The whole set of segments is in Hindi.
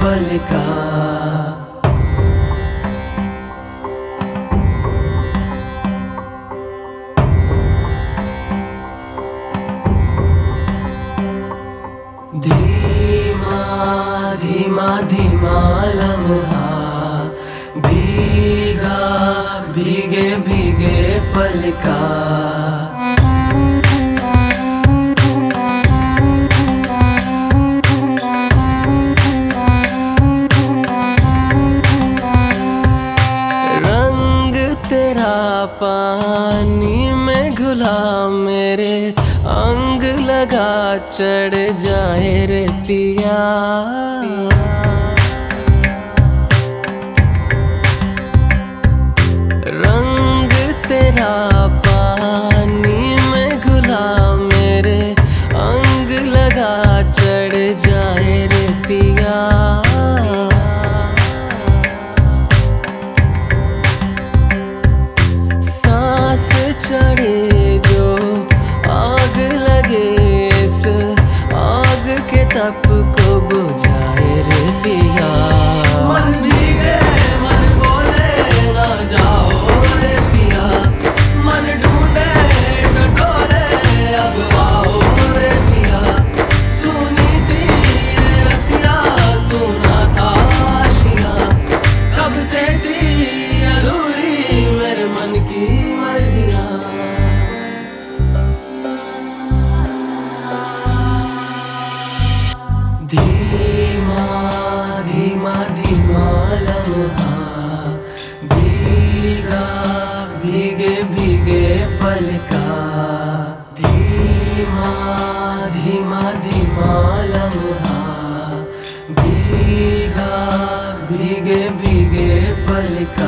पल का। धीमा धीमा धीमा लम्हा, भीगा भीगे भीगे पल का। रंग तेरा पानी में घुला, मेरे अंग लगा चढ़ जाए रे पिया। रंग तेरा पानी में घुला, मेरे अंग लगा चढ़ जाए रे पिया। सांस चढ़े जो आग लगे, इस आग के तप को बुझाए रे पिया। मन भीगे मन बोले ना जाओ रे पिया, मन ढूंढे टटोले अब आओ रे पिया। सुनी थी ये रतिया, सुना था आशिया, कब से थी अधूरी मेरे मन की मर्जियां। धीमा धीमा धीमा लम्हा, भीगा भीगे भीगे पल का। धीमा धीमा धीमा लम्हा, भीगा भीगे भीगे पल का।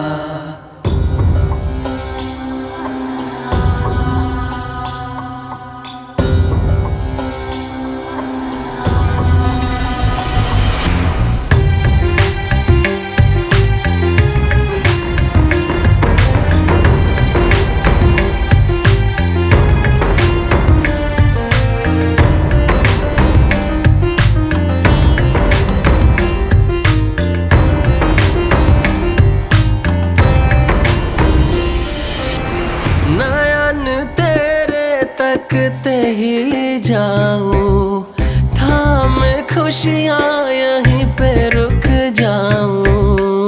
नयन तेरे तकते ही जाऊं, थाम खुशियां यहीं पे रुक जाऊं।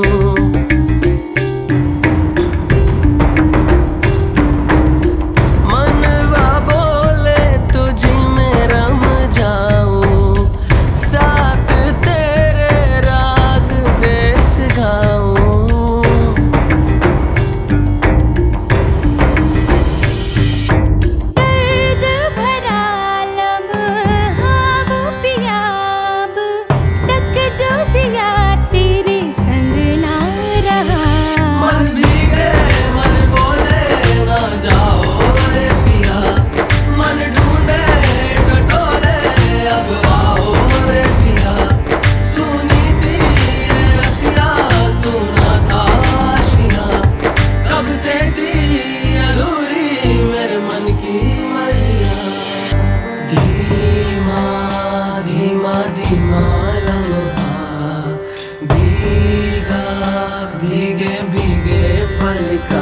मनवा बोले तुझी में रम जाऊं, साथ तेरे राग देश गाऊं। धीमा धीमा धीमा लम्हा, भीगा भीगे भीगे पल का।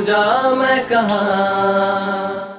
जा मैं कहाँ।